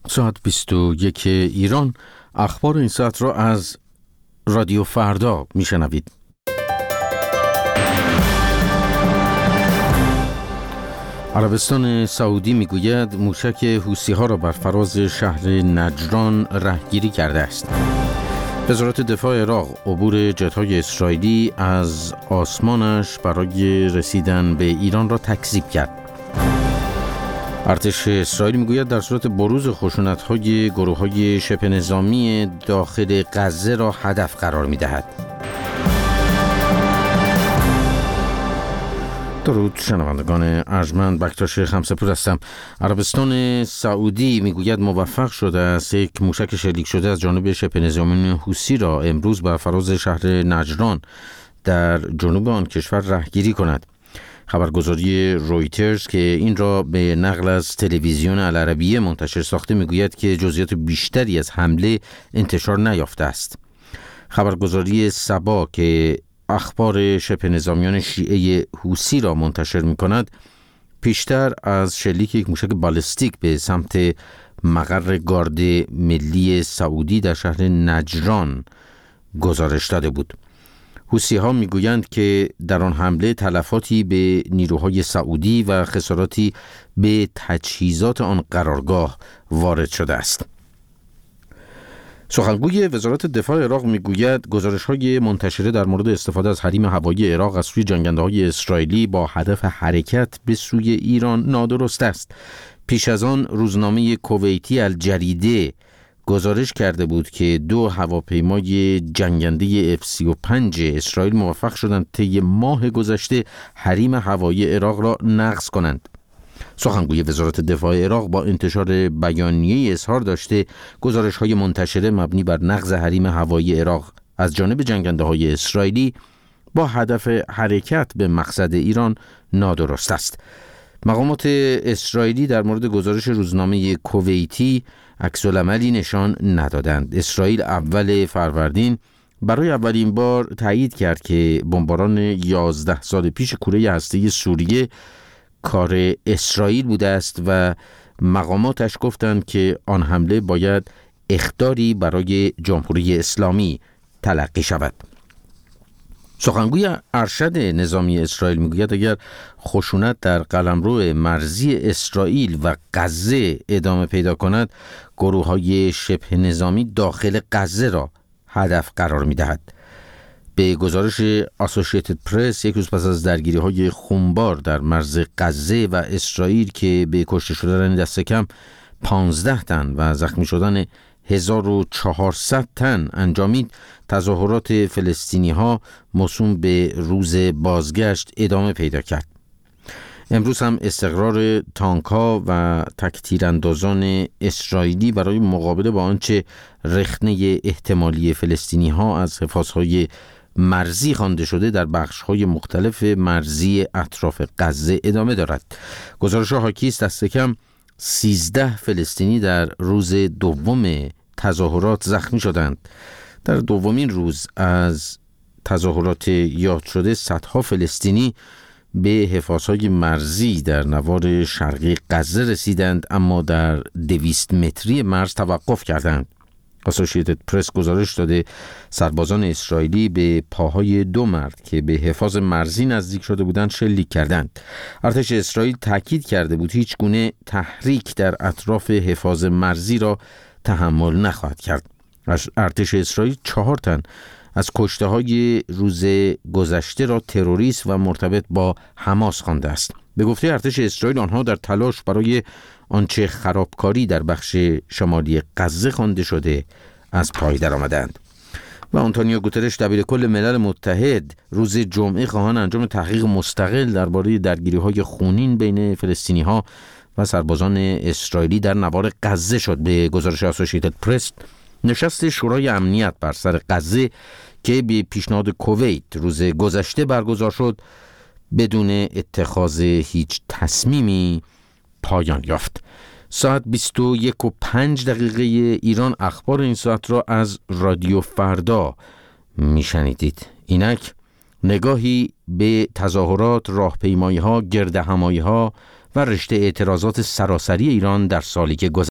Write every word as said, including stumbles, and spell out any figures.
ساعت بیست و یک ایران. اخبار این ساعت را از رادیو فردا میشنوید. عربستان سعودی میگوید موشک حوثی‌ها را بر فراز شهر نجران رهگیری کرده است. وزارت دفاع عراق عبور جت‌های اسرائیلی از آسمانش برای رسیدن به ایران را تکذیب کرد. ارتش اسرائیل میگوید در صورت بروز خشونت‌های گروه‌های شبه نظامی داخل غزه را هدف قرار می‌دهد. درود شنوندگان ارجمند، بکتاش خمسه‌پور هستم. عربستان سعودی میگوید موفق شده است یک موشک شلیک شده از جانب شبه نظامیان حوثی را امروز بر فراز شهر نجران در جنوب آن کشور رهگیری کند. خبرگزاری رویترز که این را به نقل از تلویزیون العربیه منتشر ساخته میگوید که جزئیات بیشتری از حمله انتشار نیافته است. خبرگزاری سبا که اخبار شبه نظامیان شیعه حوثی را منتشر می کند پیشتر از شلیک یک موشک بالستیک به سمت مقر گارد ملی سعودی در شهر نجران گزارش داده بود. حوثی ها می گویند که در آن حمله تلفاتی به نیروهای سعودی و خساراتی به تجهیزات آن قرارگاه وارد شده است. سخنگوی وزارت دفاع عراق میگوید گزارش‌های منتشره در مورد استفاده از حریم هوایی عراق از سوی جنگنده‌های اسرائیلی با هدف حرکت به سوی ایران نادرست است. پیش از آن روزنامه کویتی الجریده گزارش کرده بود که دو هواپیمای جنگنده اف سی و پنج اسرائیل موفق شدند طی ماه گذشته حریم هوایی عراق را نقض کنند. سخنگوی وزارت دفاع عراق با انتشار بیانیه اظهار داشته گزارش‌های منتشره مبنی بر نقض حریم هوایی عراق از جانب جنگنده‌های اسرائیلی با هدف حرکت به مقصد ایران نادرست است. مقامات اسرائیلی در مورد گزارش روزنامه کویتی عکس‌العملی نشان ندادند. اسرائیل اول فروردین برای اولین بار تایید کرد که بمباران یازده سال پیش کره هسته‌ای سوریه کار اسرائیل بوده است و مقاماتش گفتند که آن حمله باید اخطاری برای جمهوری اسلامی تلقی شود. سخنگوی ارشد نظامی اسرائیل میگوید اگر خشونت در قلمرو مرزی اسرائیل و غزه ادامه پیدا کند، گروه‌های شبه نظامی داخل غزه را هدف قرار می‌دهد. به گزارش اسوسییتد پرس یک روز پس از درگیری‌های خونبار در مرز غزه و اسرائیل که به کشته شدن دست کم پانزده تن و زخمی شدن هزار و چهارصد تن انجامید، تظاهرات فلسطینی‌ها موسوم به روز بازگشت ادامه پیدا کرد. امروز هم استقرار تانک‌ها و تک‌تیراندازان اسرائیلی برای مقابله با آنچه رخنه احتمالی فلسطینی‌ها از حفاظهای مرزی خوانده شده در بخش‌های مختلف مرزی اطراف غزه ادامه دارد. گزارش حاکی است دست کم سیزده فلسطینی در روز دوم تظاهرات زخمی شدند. در دومین روز از تظاهرات یاد شده صدها فلسطینی به حفاظهای مرزی در نوار شرقی غزه رسیدند، اما در دویست متری مرز توقف کردند. اسوسییتد پرس گزارش داده سربازان اسرائیلی به پاهای دو مرد که به حفاظ مرزی نزدیک شده بودند شلیک کردند. ارتش اسرائیل تاکید کرده بود هیچ گونه تحریک در اطراف حفاظ مرزی را تحمل نخواهد کرد. ارتش اسرائیل چهار تن از کشته های روز گذشته را تروریست و مرتبط با حماس خوانده است. به گفته ارتش اسرائیل آنها در تلاش برای آنچه خرابکاری در بخش شمالی غزه خوانده شده از پای درآمدند. و آنتونیو گوترش دبیر کل ملل متحد روز جمعه خواهان انجام تحقیق مستقل درباره درگیری‌های خونین بین فلسطینی‌ها و سربازان اسرائیلی در نوار غزه شد. به گزارش اسوسییتد پرس نشست شورای امنیت بر سر غزه که به پیشنهاد کویت روز گذشته برگزار شد بدون اتخاذ هیچ تصمیمی پایان یافت. ساعت بیست و یک و پنج دقیقه ایران. اخبار این ساعت را از رادیو فردا میشنیدید. اینک نگاهی به تظاهرات، راهپیمایی‌ها، گردهمایی‌ها و رشته اعتراضات سراسری ایران در سالی که گذشته